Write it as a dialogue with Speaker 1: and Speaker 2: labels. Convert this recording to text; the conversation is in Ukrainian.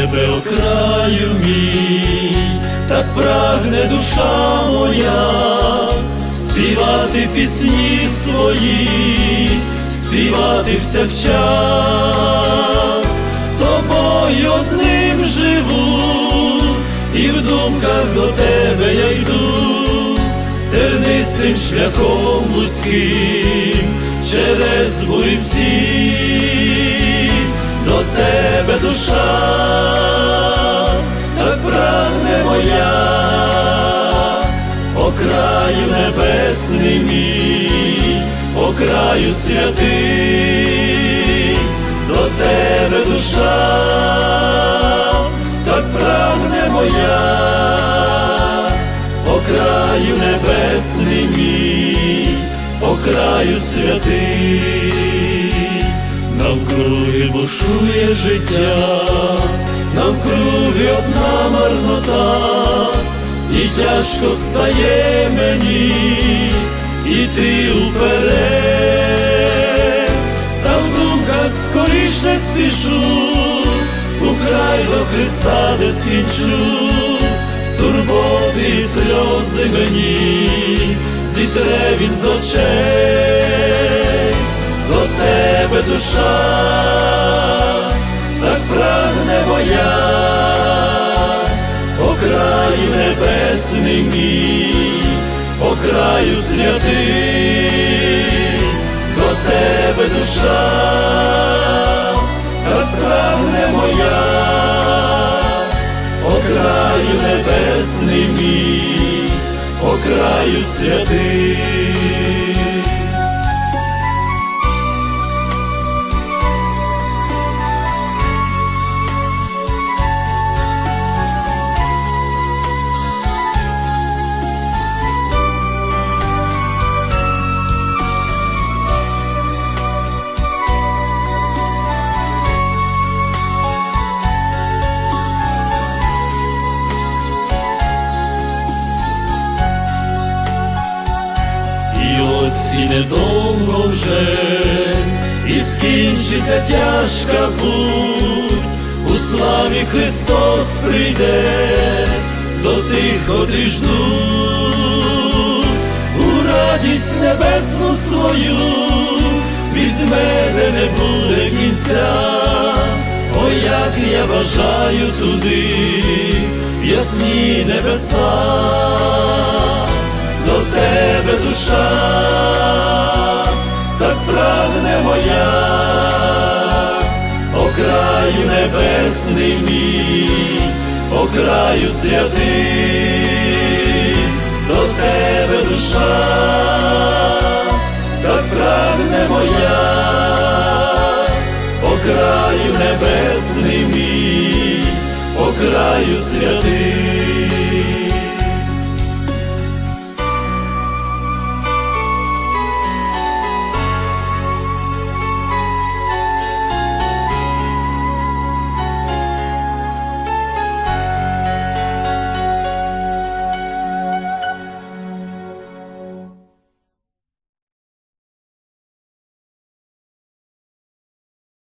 Speaker 1: тебе, о краю мій, так прагне душа моя, співати пісні свої, співати всякчас. Тобою одним живу, і в думках до тебе я йду, тернистим шляхом вузьким, через бурі всі. До тебе душа так прагне моя, о краю небесний мій, о краю святий. До тебе душа так прагне моя, о краю небесний мій, о краю святий. Навкруги бушує життя, навкруги одна марнота, і тяжко стає мені іти уперед. Та в думках скоріше спішу, у край до Христа, де скінчу, турботи і сльози мені зітре він з очей. До тебе душа так прагне моя, о краю небесний мій, о краю святий. До тебе душа так прагне моя, о краю небесний мій, о краю святий. І недовго вже, і скінчиться тяжка путь, у славі Христос прийде до тих, котрі ждуть. У радість небесну свою візьме, де не буде кінця. Ой, як я бажаю туди, в ясні небеса. До тебе душа так прагне моя, о краю небесний мій, о краю святий. До тебе душа так прагне моя, о краю небесний мій, о краю святий.